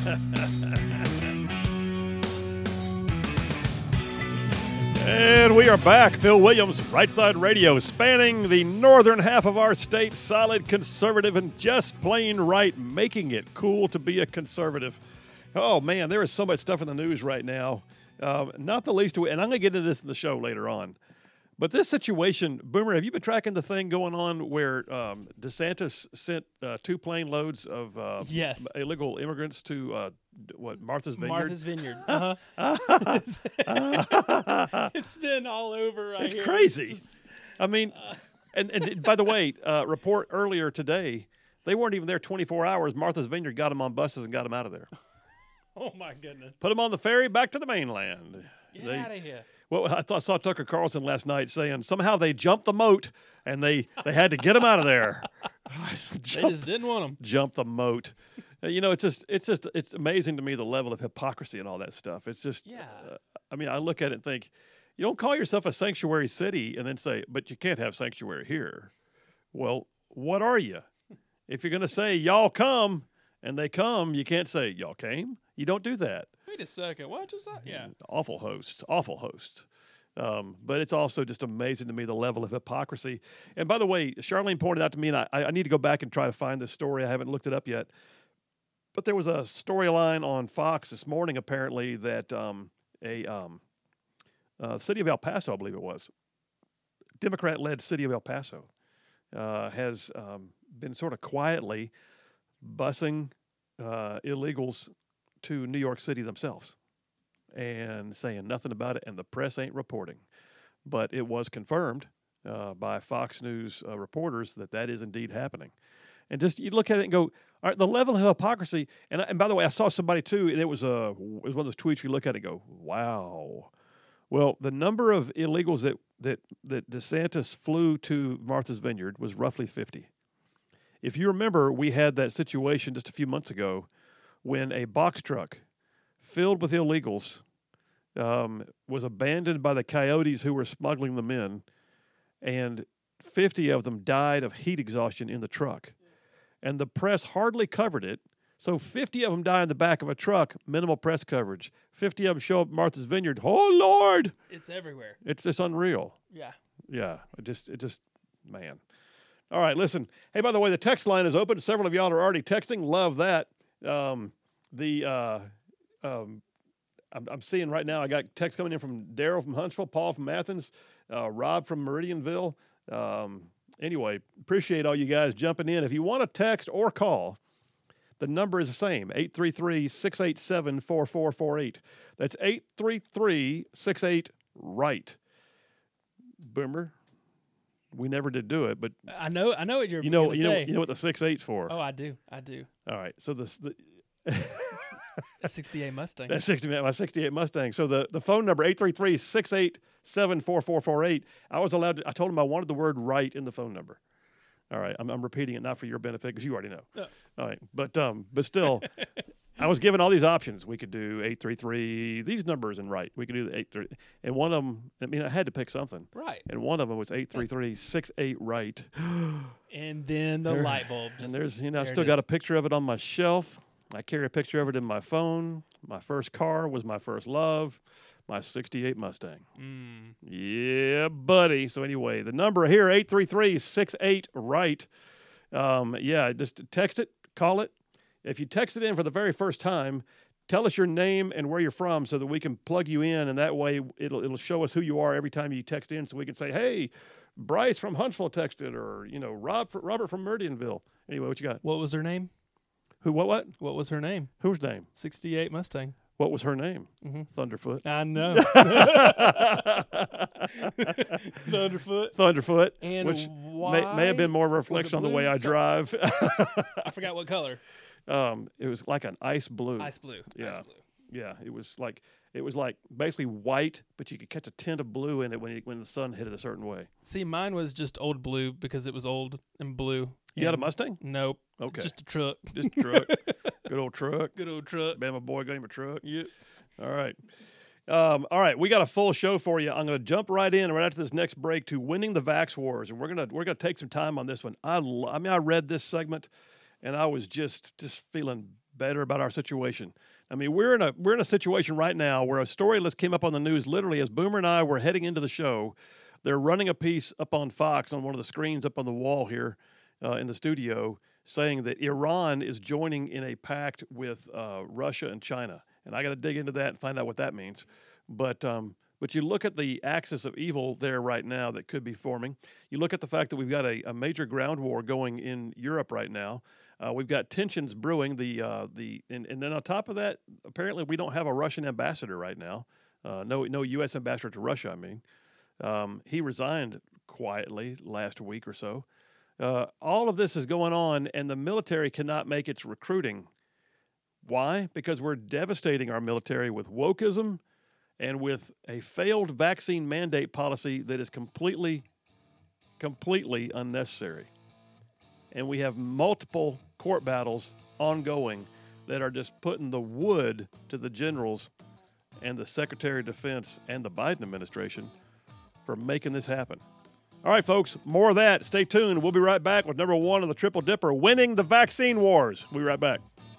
And we are back. Phil Williams, Right Side Radio, spanning the northern half of our state, solid conservative and just plain right, making it cool to be a conservative. Oh, man, there is so much stuff in the news right now. Not the least, and I'm going to get into this in the show later on. But this situation, Boomer, have you been tracking the thing going on where DeSantis sent 2 plane loads of yes. illegal immigrants to, Martha's Vineyard? Martha's Vineyard. It's been all over. It's crazy. I mean, and by the way, report earlier today, they weren't even there 24 hours. Martha's Vineyard got them on buses and got them out of there. Oh, my goodness. Put them on the ferry back to the mainland. Get out of here. Well, I saw Tucker Carlson last night saying somehow they jumped the moat and they had to get them out of there. They just didn't want them. Jump the moat. It's amazing to me the level of hypocrisy and all that stuff. It's just, I mean, I look at it and think, you don't call yourself a sanctuary city and then say, but you can't have sanctuary here. Well, what are you? If you're going to say y'all come and they come, you can't say y'all came. You don't do that. Wait a second. What just that? Yeah. Awful hosts. But it's also just amazing to me the level of hypocrisy. And by the way, Charlene pointed out to me, and I need to go back and try to find this story. I haven't looked it up yet. But there was a storyline on Fox this morning, apparently, that the city of El Paso, I believe it was, Democrat-led city of El Paso, has been sort of quietly busing illegals to New York City themselves and saying nothing about it, and the press ain't reporting. But it was confirmed by Fox News reporters that is indeed happening. And just you look at it and go, all right, the level of hypocrisy. And by the way, I saw somebody too, and it was one of those tweets you look at and go, wow. Well, the number of illegals that DeSantis flew to Martha's Vineyard was roughly 50. If you remember, we had that situation just a few months ago when a box truck filled with illegals was abandoned by the coyotes who were smuggling them in, and 50 of them died of heat exhaustion in the truck. And the press hardly covered it. So 50 of them die in the back of a truck, minimal press coverage. 50 of them show up at Martha's Vineyard. Oh, Lord! It's everywhere. It's just unreal. Yeah. Yeah, it just, man. All right, listen. Hey, by the way, the text line is open. Several of y'all are already texting. Love that. I'm seeing right now, I got text coming in from Daryl from Huntsville, Paul from Athens, Rob from Meridianville. Anyway, appreciate all you guys jumping in. If you want to text or call, the number is the same, 833-687-4448. That's 833-68-RIGHT. Boomer, we never did do it, but I know what you're you know gonna say. You know what the 6.8's for. Oh, I do. All right, so the A 68 Mustang. That's my 68 Mustang. So the phone number, 833-687-4448. I told him I wanted the word right in the phone number. All right, I'm repeating it not for your benefit because you already know. No. All right, but still, I was given all these options. We could do 833, these numbers and right. We could do the 833. And one of them, I had to pick something. Right. And one of them was 833-68-RIGHT. And then the light bulb. And there's, I still got a picture of it on my shelf. I carry a picture of it in my phone. My first car was my first love, my 68 Mustang. Yeah, buddy. So anyway, the number here, 833-68-RIGHT. Just text it, call it. If you text it in for the very first time, tell us your name and where you're from so that we can plug you in, and that way it'll show us who you are every time you text in so we can say, hey, Bryce from Huntsville texted, or, Robert from Meridianville. Anyway, what you got? What was her name? Who, what? What was her name? Whose name? 68 Mustang. What was her name? Mm-hmm. Thunderfoot. I know. Thunderfoot. And which may have been more of a reflection on the way I drive. I forgot what color. It was like an ice blue. Ice blue. Yeah. Ice blue. Yeah. It was like basically white, but you could catch a tint of blue in it when the sun hit it a certain way. See, mine was just old blue because it was old and blue. You had a Mustang? Nope. Okay. Just a truck. Just a truck. Good old truck. Good old truck. Bama boy got him a truck. Yep. All right. All right, we got a full show for you. I'm going to jump right in right after this next break to winning the Vax Wars, and we're gonna take some time on this one. I read this segment, and I was just feeling better about our situation. I mean, we're in a situation right now where a story list came up on the news literally as Boomer and I were heading into the show. They're running a piece up on Fox on one of the screens up on the wall here in the studio saying that Iran is joining in a pact with Russia and China. And I got to dig into that and find out what that means. But you look at the axis of evil there right now that could be forming. You look at the fact that we've got a major ground war going in Europe right now. We've got tensions brewing. And then on top of that, apparently we don't have a Russian ambassador right now. No U.S. ambassador to Russia. I mean, he resigned quietly last week or so. All of this is going on, and the military cannot make its recruiting. Why? Because we're devastating our military with wokeism and with a failed vaccine mandate policy that is completely unnecessary. And we have multiple court battles ongoing that are just putting the wood to the generals and the Secretary of Defense and the Biden administration for making this happen. All right, folks, more of that. Stay tuned. We'll be right back with number one of the Triple Dipper, winning the vaccine wars. We'll be right back.